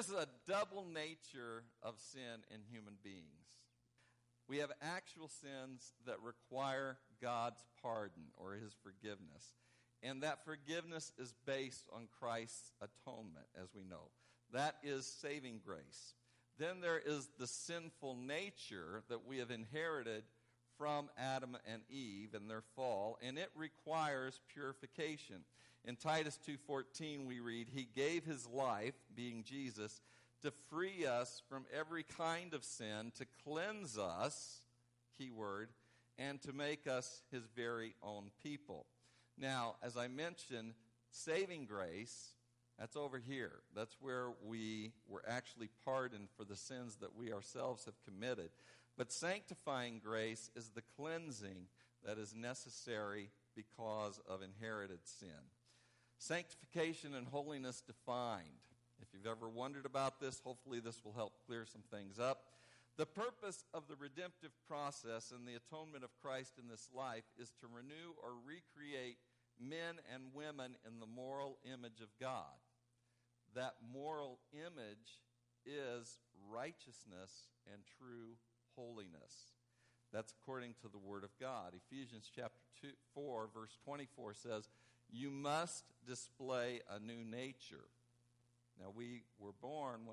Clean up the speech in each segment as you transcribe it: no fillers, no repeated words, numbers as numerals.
There's a double nature of sin in human beings. We have actual sins that require God's pardon or his forgiveness. And that forgiveness is based on Christ's atonement, as we know. That is saving grace. Then there is the sinful nature that we have inherited from Adam and Eve and their fall, and it requires purification. In Titus 2:14 we read, he gave his life, being Jesus, to free us from every kind of sin, to cleanse us, key word, and to make us his very own people. Now, as I mentioned, saving grace, that's over here. That's where we were actually pardoned for the sins that we ourselves have committed. But sanctifying grace is the cleansing that is necessary because of inherited sin. Sanctification and holiness defined. If you've ever wondered about this, hopefully this will help clear some things up. The purpose of the redemptive process and the atonement of Christ in this life is to renew or recreate men and women in the moral image of God. That moral image is righteousness and true holiness. That's according to the Word of God. Ephesians chapter 4, verse 24 says, you must display a new nature. Now, when we were born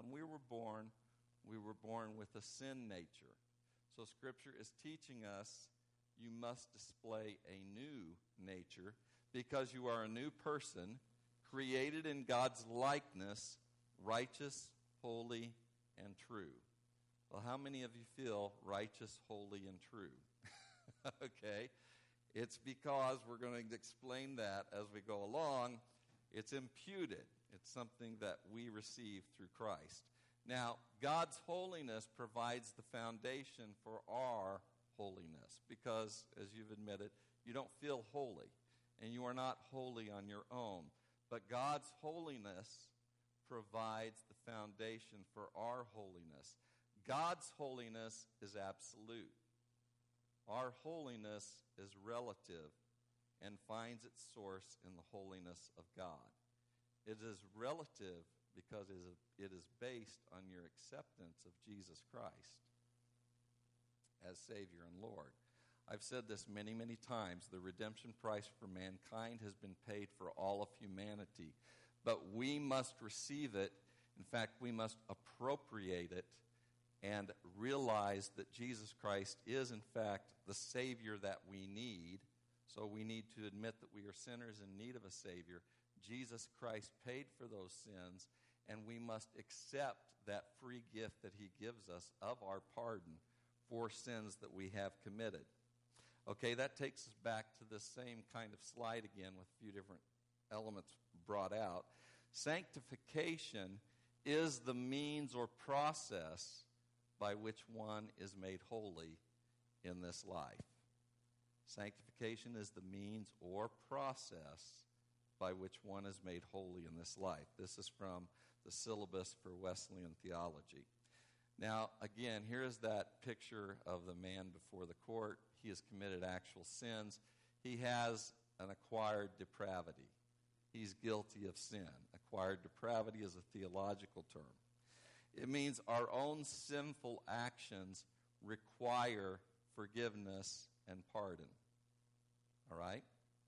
with a sin nature. So Scripture is teaching us you must display a new nature because you are a new person created in God's likeness, righteous, holy, and true. Well, how many of you feel righteous, holy, and true? Okay. It's because we're going to explain that as we go along. It's imputed. It's something that we receive through Christ. Now, God's holiness provides the foundation for our holiness because, as you've admitted, you don't feel holy, and you are not holy on your own. But God's holiness provides the foundation for our holiness. God's holiness is absolute. Our holiness is relative and finds its source in the holiness of God. It is relative because it is based on your acceptance of Jesus Christ as Savior and Lord. I've said this many, many times. The redemption price for mankind has been paid for all of humanity. But we must receive it. In fact, we must appropriate it and realize that Jesus Christ is, in fact, the Savior that we need. So we need to admit that we are sinners in need of a Savior. Jesus Christ paid for those sins, and we must accept that free gift that he gives us of our pardon for sins that we have committed. Okay, that takes us back to this same kind of slide again with a few different elements brought out. Sanctification is the means or process by which one is made holy in this life. Sanctification is the means or process by which one is made holy in this life. This is from the syllabus for Wesleyan theology. Now, again, here's that picture of the man before the court. He has committed actual sins. He has an acquired depravity. He's guilty of sin. Acquired depravity is a theological term. It means our own sinful actions require forgiveness and pardon. All right?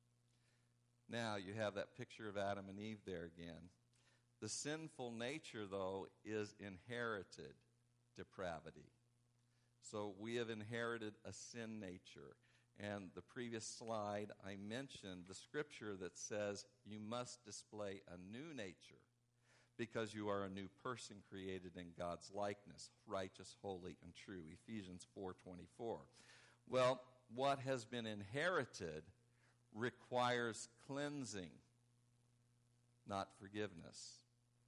Now, you have that picture of Adam and Eve there again. The sinful nature, though, is inherited depravity. So we have inherited a sin nature. And the previous slide, I mentioned the scripture that says you must display a new nature because you are a new person created in God's likeness, righteous, holy, and true. Ephesians 4:24. Well, what has been inherited requires cleansing, not forgiveness.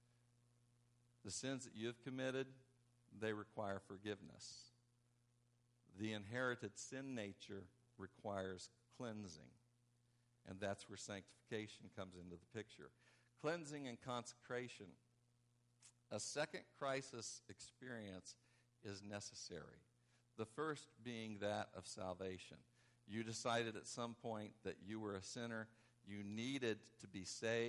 The sins that you have committed, they require forgiveness. The inherited sin nature requires cleansing. And that's where sanctification comes into the picture. Cleansing and consecration. A second crisis experience is necessary. The first being that of salvation. You decided at some point that you were a sinner. You needed to be saved.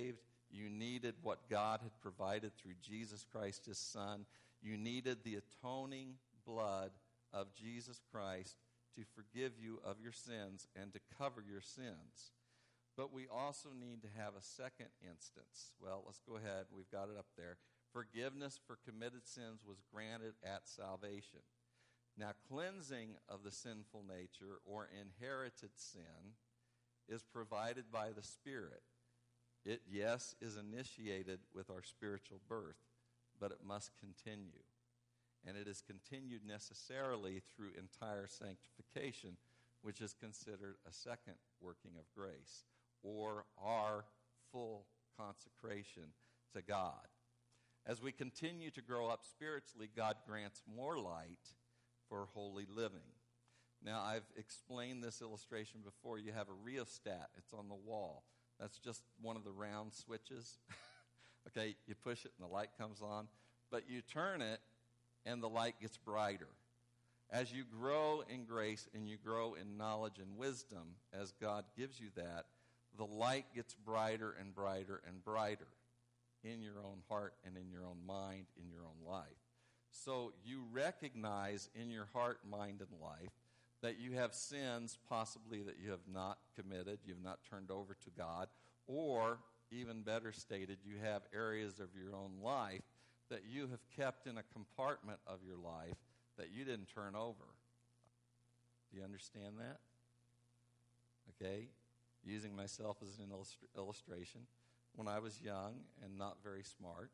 You needed what God had provided through Jesus Christ, his Son. You needed the atoning blood of Jesus Christ to forgive you of your sins and to cover your sins. But we also need to have a second instance. Well, let's go ahead. We've got it up there. Forgiveness for committed sins was granted at salvation. Now, cleansing of the sinful nature or inherited sin is provided by the Spirit. It, yes, is initiated with our spiritual birth, but it must continue. And it is continued necessarily through entire sanctification, which is considered a second working of grace, or our full consecration to God. As we continue to grow up spiritually, God grants more light for holy living. Now, I've explained this illustration before. You have a rheostat. It's on the wall. That's just one of the round switches. Okay, you push it and the light comes on. But you turn it and the light gets brighter. As you grow in grace and you grow in knowledge and wisdom, as God gives you that, the light gets brighter and brighter and brighter in your own heart and in your own mind, in your own life. So you recognize in your heart, mind, and life that you have sins possibly that you have not committed, you've not turned over to God, or even better stated, you have areas of your own life that you have kept in a compartment of your life that you didn't turn over. Do you understand that? Okay? Using myself as an illustration. When I was young and not very smart,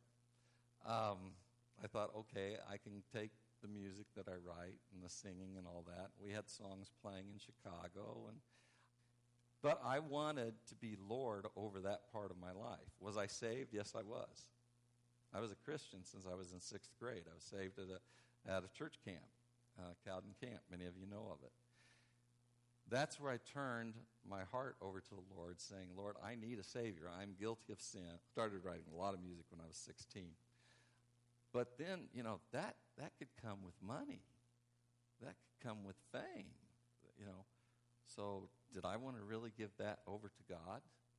I thought, okay, I can take the music that I write and the singing and all that. We had songs playing in Chicago, but I wanted to be Lord over that part of my life. Was I saved? Yes, I was. I was a Christian since I was in 6th grade. I was saved at a church camp, Cowden Camp. Many of you know of it. That's where I turned my heart over to the Lord, saying, Lord, I need a Savior. I'm guilty of sin. Started writing a lot of music when I was 16. But then, that could come with money. That could come with fame, So did I want to really give that over to God?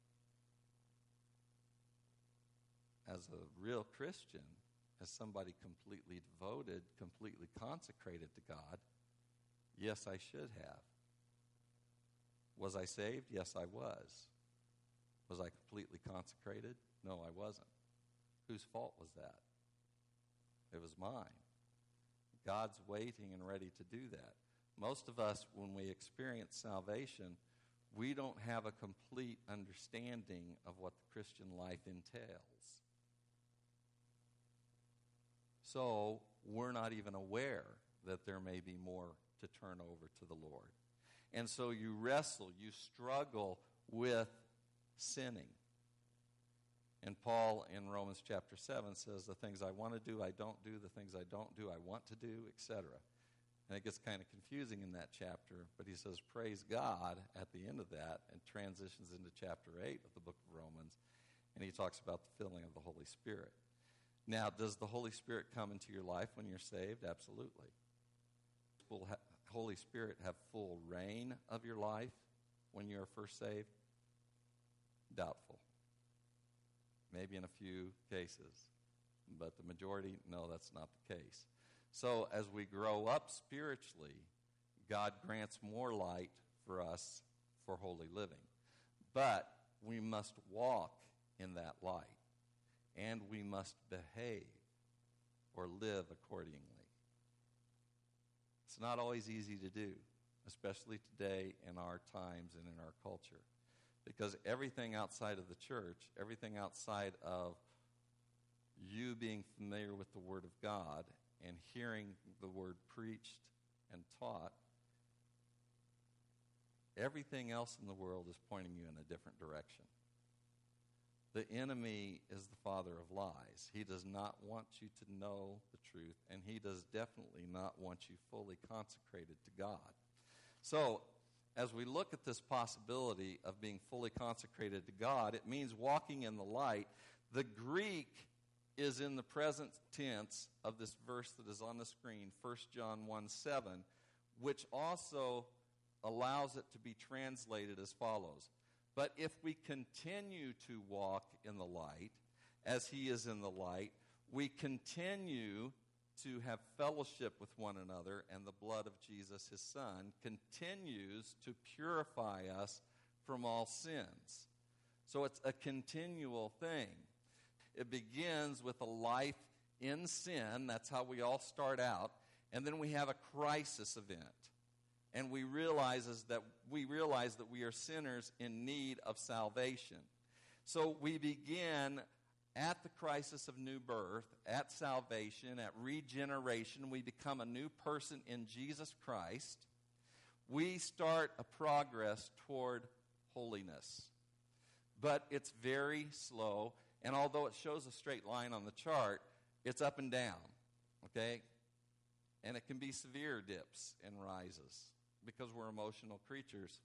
As a real Christian, as somebody completely devoted, completely consecrated to God, yes, I should have. Was I saved? Yes, I was. Was I completely consecrated? No, I wasn't. Whose fault was that? It was mine. God's waiting and ready to do that. Most of us, when we experience salvation, we don't have a complete understanding of what the Christian life entails. So we're not even aware that there may be more to turn over to the Lord. And so you wrestle, you struggle with sinning. And Paul in Romans chapter 7 says, the things I want to do, I don't do. The things I don't do, I want to do, etc. And it gets kind of confusing in that chapter. But he says, praise God at the end of that, and transitions into chapter 8 of the book of Romans. And he talks about the filling of the Holy Spirit. Now, does the Holy Spirit come into your life when you're saved? Absolutely. Will Holy Spirit have full reign of your life when you are first saved? Doubtful. Maybe in a few cases. But the majority, no, that's not the case. So as we grow up spiritually, God grants more light for us for holy living. But we must walk in that light. And we must behave or live accordingly. It's not always easy to do, especially today in our times and in our culture. Because everything outside of the church, everything outside of you being familiar with the Word of God and hearing the Word preached and taught, everything else in the world is pointing you in a different direction. The enemy is the father of lies. He does not want you to know the truth, and he does definitely not want you fully consecrated to God. So, as we look at this possibility of being fully consecrated to God, it means walking in the light. The Greek is in the present tense of this verse that is on the screen, 1 John 1:7, which also allows it to be translated as follows. But if we continue to walk in the light, as he is in the light, we continue to have fellowship with one another, and the blood of Jesus, his Son, continues to purify us from all sins. So it's a continual thing. It begins with a life in sin. That's how we all start out. And then we have a crisis event. And we realize that we are sinners in need of salvation. So we begin at the crisis of new birth, at salvation, at regeneration. We become a new person in Jesus Christ. We start a progress toward holiness. But it's very slow, and although it shows a straight line on the chart, it's up and down, okay? And it can be severe dips and rises because we're emotional creatures.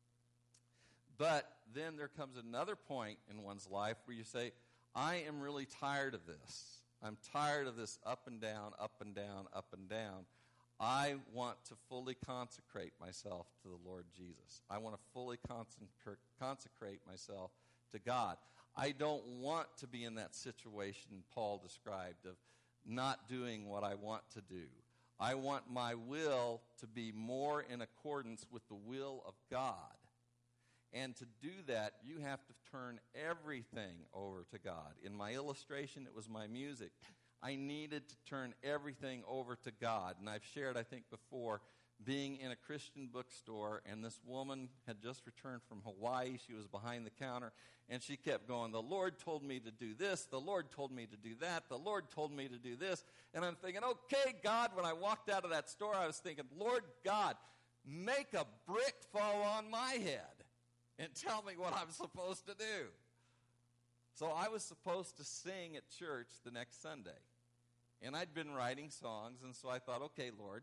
But then there comes another point in one's life where you say, I am really tired of this. I'm tired of this up and down, up and down, up and down. I want to fully consecrate myself to the Lord Jesus. I want to fully consecrate myself to God. I don't want to be in that situation Paul described of not doing what I want to do. I want my will to be more in accordance with the will of God. And to do that, you have to turn everything over to God. In my illustration, it was my music. I needed to turn everything over to God. And I've shared, I think, before, being in a Christian bookstore, and this woman had just returned from Hawaii. She was behind the counter, and she kept going, the Lord told me to do this, the Lord told me to do that, the Lord told me to do this. And I'm thinking, okay, God, when I walked out of that store, I was thinking, Lord God, make a brick fall on my head and tell me what I'm supposed to do. So I was supposed to sing at church the next Sunday. And I'd been writing songs, and so I thought, okay, Lord,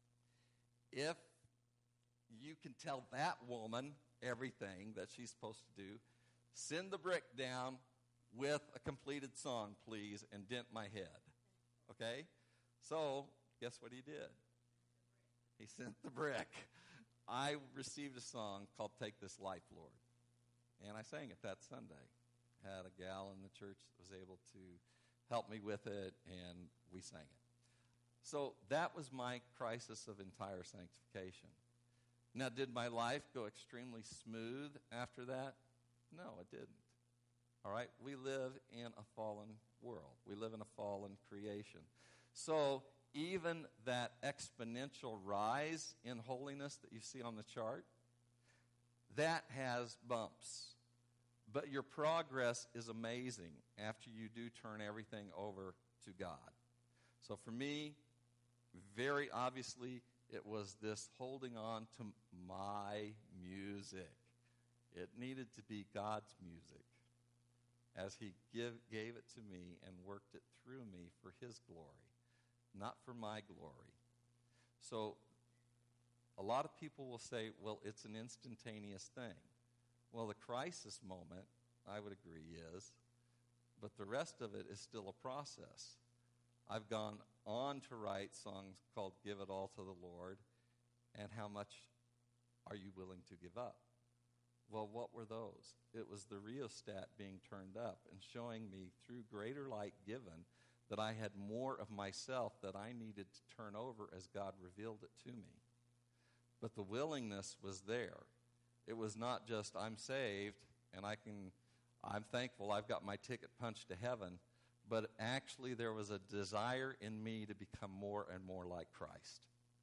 if you can tell that woman everything that she's supposed to do, send the brick down with a completed song, please, and dent my head. Okay? So, guess what he did? He sent the brick. I received a song called Take This Life, Lord. And I sang it that Sunday. Had a gal in the church that was able to help me with it, and we sang it. So that was my crisis of entire sanctification. Now, did my life go extremely smooth after that? No, it didn't. All right? We live in a fallen world. We live in a fallen creation. So even that exponential rise in holiness that you see on the chart, that has bumps. But your progress is amazing after you do turn everything over to God. So for me, very obviously, it was this holding on to my music. It needed to be God's music as he gave it to me and worked it through me for his glory, not for my glory. So a lot of people will say, well, it's an instantaneous thing. Well, the crisis moment, I would agree, is, but the rest of it is still a process. I've gone on to write songs called Give It All to the Lord, and How Much Are You Willing to Give Up? Well, what were those? It was the rheostat being turned up and showing me through greater light given that I had more of myself that I needed to turn over as God revealed it to me. But the willingness was there. It was not just, I'm saved, and I'm thankful I've got my ticket punched to heaven, but actually there was a desire in me to become more and more like Christ.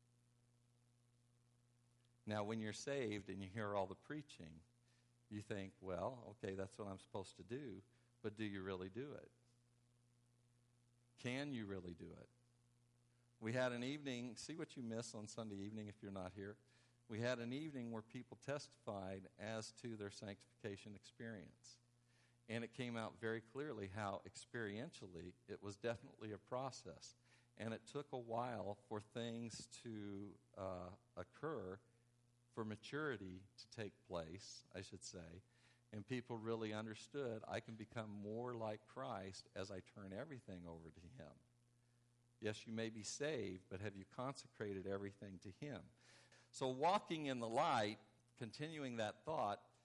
Now, when you're saved and you hear all the preaching, you think, well, okay, that's what I'm supposed to do, but do you really do it? Can you really do it? We had an evening, see what you miss on Sunday evening if you're not here. We had an evening where people testified as to their sanctification experience. And it came out very clearly how experientially it was definitely a process. And it took a while for things to occur, for maturity to take place, I should say. And people really understood, I can become more like Christ as I turn everything over to him. Yes, you may be saved, but have you consecrated everything to him? So walking in the light, continuing that thought,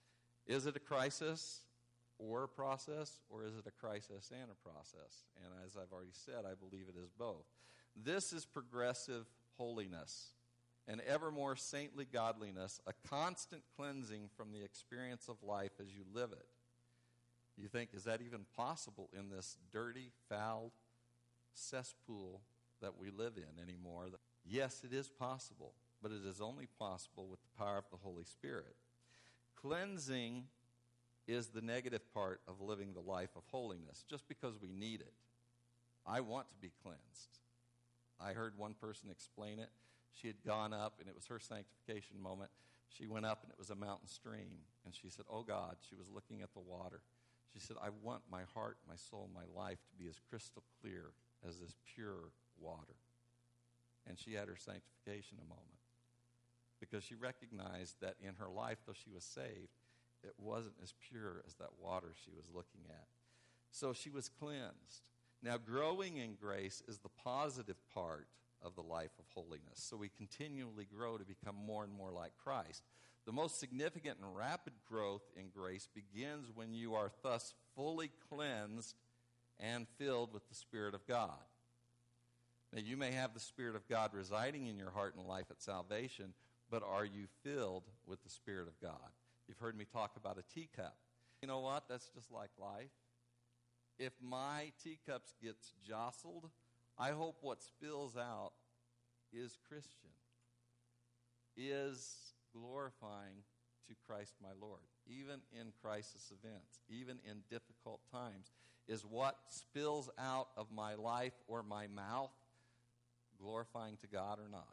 Is it a crisis or a process, or is it a crisis and a process? And as I've already said, I believe it is both. This is progressive holiness, an ever more saintly godliness, a constant cleansing from the experience of life as you live it. You think, is that even possible in this dirty, foul cesspool that we live in anymore? Yes, it is possible, but it is only possible with the power of the Holy Spirit. Cleansing is the negative part of living the life of holiness, just because we need it. I want to be cleansed. I heard one person explain it. She had gone up, and it was her sanctification moment. She went up, and it was a mountain stream. And she said, oh, God, she was looking at the water. She said, I want my heart, my soul, my life to be as crystal clear as this pure water. And she had her sanctification moment because she recognized that in her life, though she was saved, it wasn't as pure as that water she was looking at. So she was cleansed. Now, growing in grace is the positive part of the life of holiness. So we continually grow to become more and more like Christ. The most significant and rapid growth in grace begins when you are thus fully cleansed and filled with the Spirit of God. Now, you may have the Spirit of God residing in your heart and life at salvation, but are you filled with the Spirit of God? You've heard me talk about a teacup. You know what? That's just like life. If my teacups gets jostled, I hope what spills out is Christian, is glorifying to Christ my Lord, even in crisis events, even in difficult times. Is what spills out of my life or my mouth glorifying to God or not?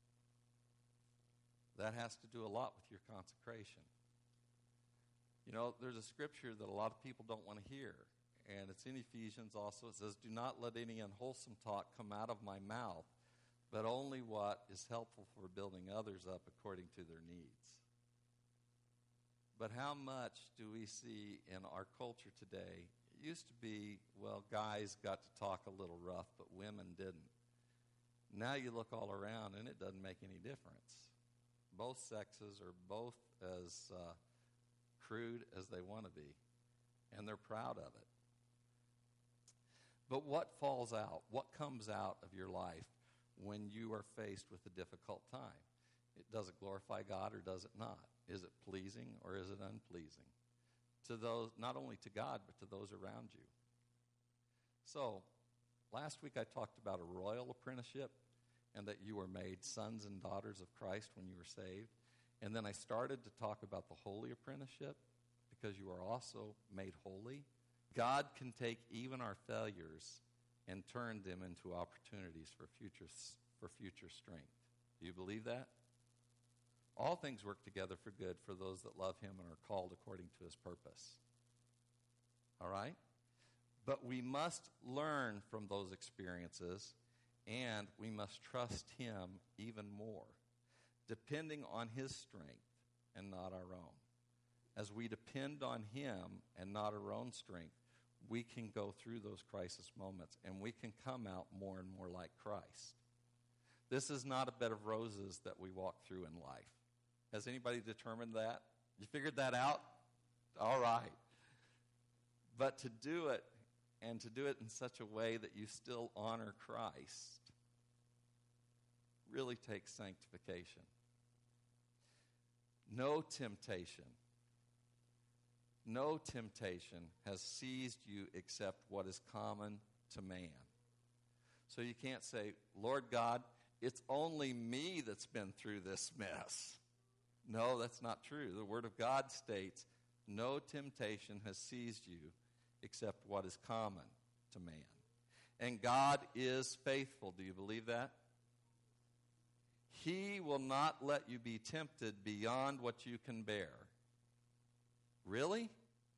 That has to do a lot with your consecration. You know, there's a scripture that a lot of people don't want to hear, and it's in Ephesians also. It says, do not let any unwholesome talk come out of my mouth, but only what is helpful for building others up according to their needs. But how much do we see in our culture today? It used to be, well, guys got to talk a little rough, but women didn't. Now you look all around, and it doesn't make any difference. Both sexes are both as crude as they want to be, and they're proud of it. But what falls out? What comes out of your life when you are faced with a difficult time? Does it glorify God or does it not? Is it pleasing or is it unpleasing? To those, not only to God, but to those around you. So, last week I talked about a royal apprenticeship and that you were made sons and daughters of Christ when you were saved. And then I started to talk about the holy apprenticeship because you are also made holy. God can take even our failures and turn them into opportunities for future strength. Do you believe that? All things work together for good for those that love him and are called according to his purpose. All right? But we must learn from those experiences, and we must trust him even more, depending on his strength and not our own. As we depend on him and not our own strength, we can go through those crisis moments, and we can come out more and more like Christ. This is not a bed of roses that we walk through in life. Has anybody determined that? You figured that out? All right. But to do it, and to do it in such a way that you still honor Christ, really takes sanctification. No temptation has seized you except what is common to man. So you can't say, Lord God, it's only me that's been through this mess. No, that's not true. The Word of God states, no temptation has seized you except what is common to man. And God is faithful. Do you believe that? He will not let you be tempted beyond what you can bear. Really?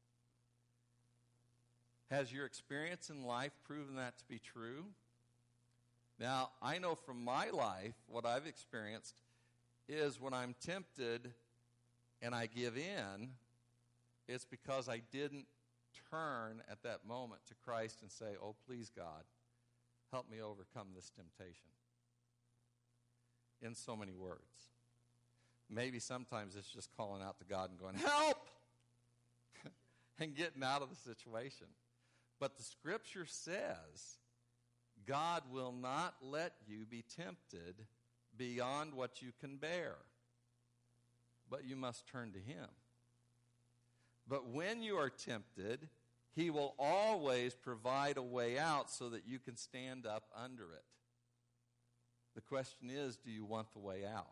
Has your experience in life proven that to be true? Now, I know from my life, what I've experienced is when I'm tempted and I give in, it's because I didn't turn at that moment to Christ and say, oh, please, God, help me overcome this temptation. In so many words. Maybe sometimes it's just calling out to God and going, help! and getting out of the situation. But the Scripture says God will not let you be tempted beyond what you can bear, but you must turn to Him. But when you are tempted, He will always provide a way out so that you can stand up under it. The question is, do you want the way out?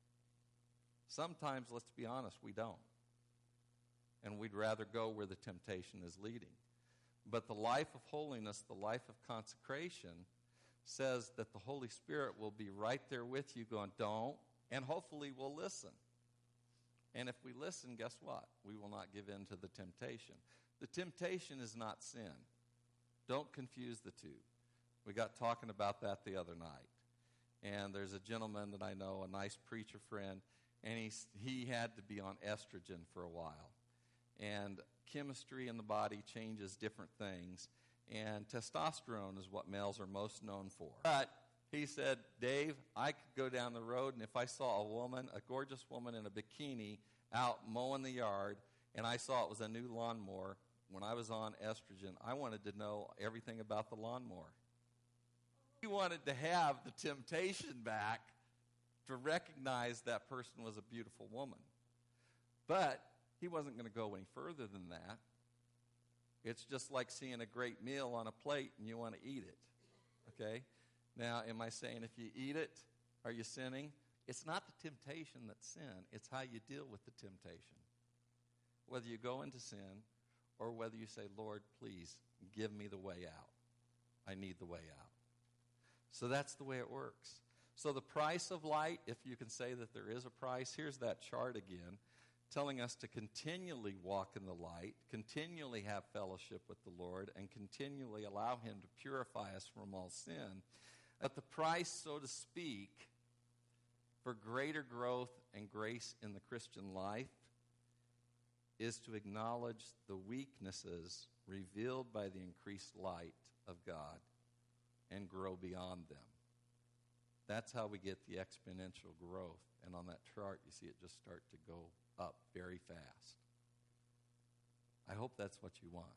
Sometimes, let's be honest, we don't. And we'd rather go where the temptation is leading. But the life of holiness, the life of consecration, says that the Holy Spirit will be right there with you going, don't, and hopefully we'll listen. And if we listen, guess what? We will not give in to the temptation. The temptation is not sin. Don't confuse the two. We got talking about that the other night. And there's a gentleman that I know, a nice preacher friend, and he had to be on estrogen for a while. And chemistry in the body changes different things. And testosterone is what males are most known for. But he said, Dave, I could go down the road, and if I saw a gorgeous woman in a bikini out mowing the yard, and I saw it was a new lawnmower, when I was on estrogen, I wanted to know everything about the lawnmower. He wanted to have the temptation back to recognize that person was a beautiful woman. But he wasn't going to go any further than that. It's just like seeing a great meal on a plate and you want to eat it. Okay? Now, am I saying if you eat it, are you sinning? It's not the temptation that's sin. It's how you deal with the temptation. Whether you go into sin or whether you say, Lord, please give me the way out. I need the way out. So that's the way it works. So the price of light, if you can say that there is a price, here's that chart again, telling us to continually walk in the light, continually have fellowship with the Lord, and continually allow Him to purify us from all sin. But the price, so to speak, for greater growth and grace in the Christian life is to acknowledge the weaknesses revealed by the increased light of God and grow beyond them. That's how we get the exponential growth. And on that chart, you see it just start to go up very fast. I hope that's what you want.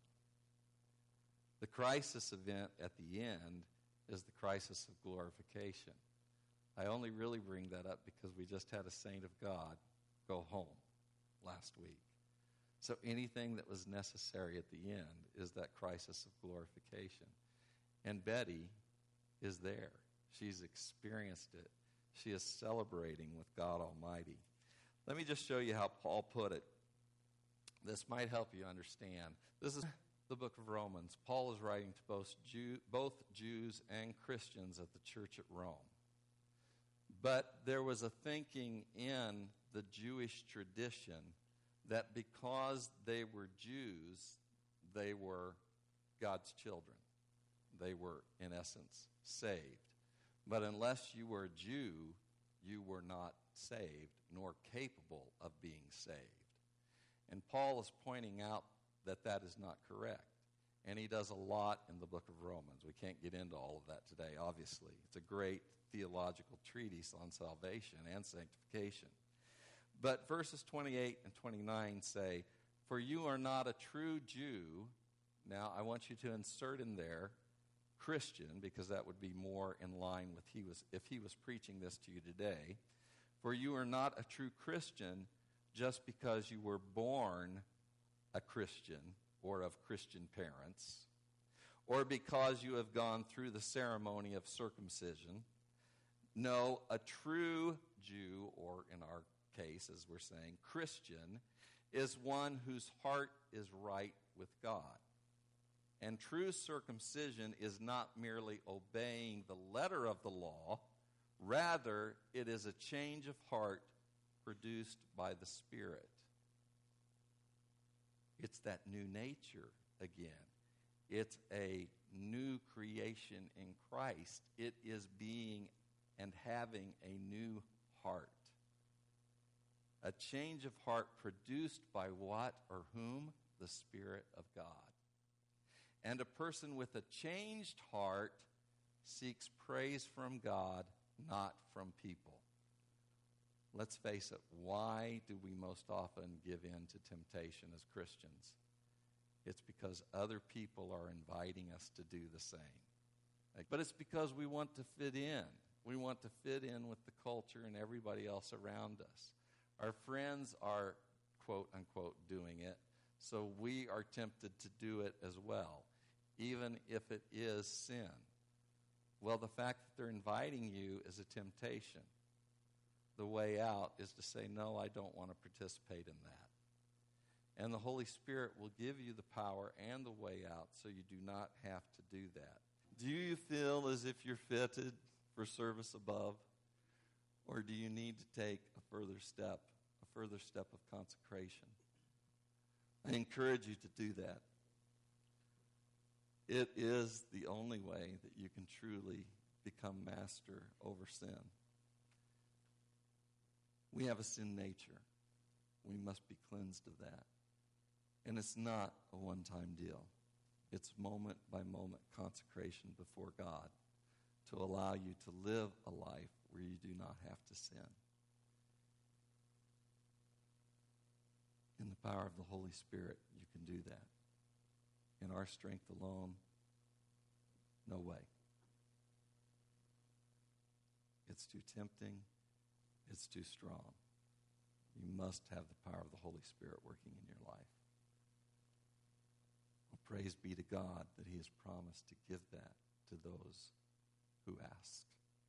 The crisis event at the end is the crisis of glorification. I only really bring that up because we just had a saint of God go home last week. So anything that was necessary at the end is that crisis of glorification. And Betty is there. She's experienced it. She is celebrating with God Almighty. Let me just show you how Paul put it. This might help you understand. This is the book of Romans. Paul is writing to both Jews and Christians at the church at Rome. But there was a thinking in the Jewish tradition that because they were Jews, they were God's children. They were, in essence, saved. But unless you were a Jew, you were not saved, nor capable of being saved. And Paul is pointing out that that is not correct. And he does a lot in the book of Romans. We can't get into all of that today, obviously. It's a great theological treatise on salvation and sanctification. But verses 28 and 29 say, "For you are not a true Jew." Now, I want you to insert in there Christian, because that would be more in line with if he was preaching this to you today. "For you are not a true Christian just because you were born a Christian or of Christian parents, or because you have gone through the ceremony of circumcision. No, a true Jew, or in our case, as we're saying, Christian, is one whose heart is right with God. And true circumcision is not merely obeying the letter of the law. Rather, it is a change of heart produced by the Spirit. It's that new nature again. It's a new creation in Christ. It is being and having a new heart. A change of heart produced by what or whom? The Spirit of God. And a person with a changed heart seeks praise from God, not from people. Let's face it, why do we most often give in to temptation as Christians? It's because other people are inviting us to do the same. But it's because we want to fit in. We want to fit in with the culture and everybody else around us. Our friends are, quote unquote, doing it, so we are tempted to do it as well, even if it is sin. Well, the fact that they're inviting you is a temptation. The way out is to say, no, I don't want to participate in that. And the Holy Spirit will give you the power and the way out so you do not have to do that. Do you feel as if you're fitted for service above? Or do you need to take a further step of consecration? I encourage you to do that. It is the only way that you can truly become master over sin. We have a sin nature. We must be cleansed of that. And it's not a one-time deal. It's moment-by-moment consecration before God to allow you to live a life where you do not have to sin. In the power of the Holy Spirit, you can do that. In our strength alone, no way. It's too tempting. It's too strong. You must have the power of the Holy Spirit working in your life. Well, praise be to God that He has promised to give that to those who ask.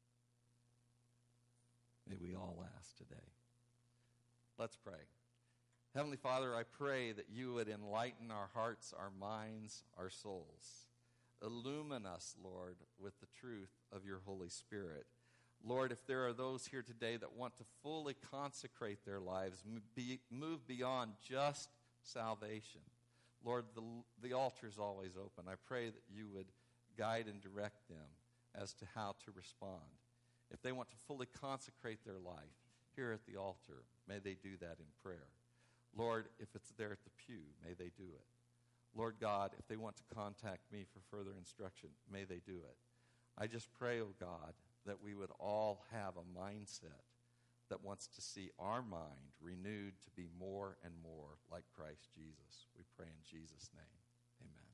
May we all ask today. Let's pray. Heavenly Father, I pray that you would enlighten our hearts, our minds, our souls. Illumine us, Lord, with the truth of your Holy Spirit. Lord, if there are those here today that want to fully consecrate their lives, move beyond just salvation, Lord, the altar is always open. I pray that you would guide and direct them as to how to respond. If they want to fully consecrate their life here at the altar, may they do that in prayer. Lord, if it's there at the pew, may they do it. Lord God, if they want to contact me for further instruction, may they do it. I just pray, oh God, that we would all have a mindset that wants to see our mind renewed to be more and more like Christ Jesus. We pray in Jesus' name. Amen.